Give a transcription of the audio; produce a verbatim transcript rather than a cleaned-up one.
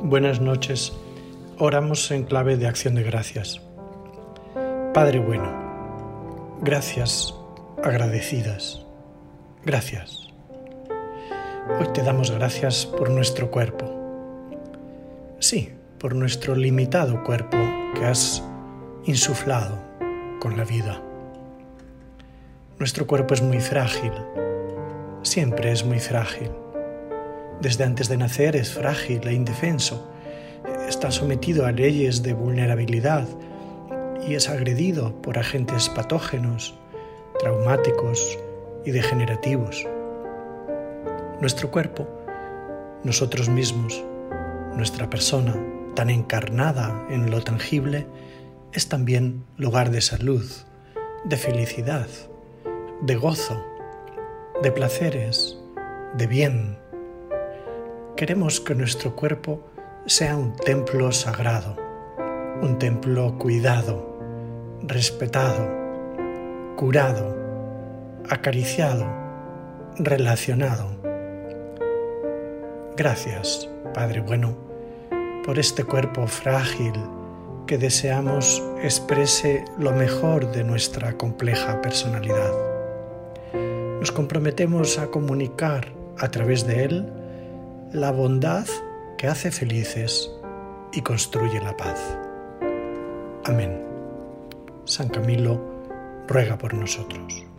Buenas noches. Oramos en clave de acción de gracias. Padre bueno, gracias agradecidas. Gracias. Hoy te damos gracias por nuestro cuerpo. Sí, por nuestro limitado cuerpo que has insuflado con la vida. Nuestro cuerpo es muy frágil. Siempre es muy frágil. Desde antes de nacer es frágil e indefenso. Está sometido a leyes de vulnerabilidad y es agredido por agentes patógenos, traumáticos y degenerativos. Nuestro cuerpo, nosotros mismos, nuestra persona tan encarnada en lo tangible, es también lugar de salud, de felicidad, de gozo, de placeres, de bien. Queremos que nuestro cuerpo sea un templo sagrado, un templo cuidado, respetado, curado, acariciado, relacionado. Gracias, Padre bueno, por este cuerpo frágil que deseamos exprese lo mejor de nuestra compleja personalidad. Nos comprometemos a comunicar a través de él la bondad que hace felices y construye la paz. Amén. San Camilo ruega por nosotros.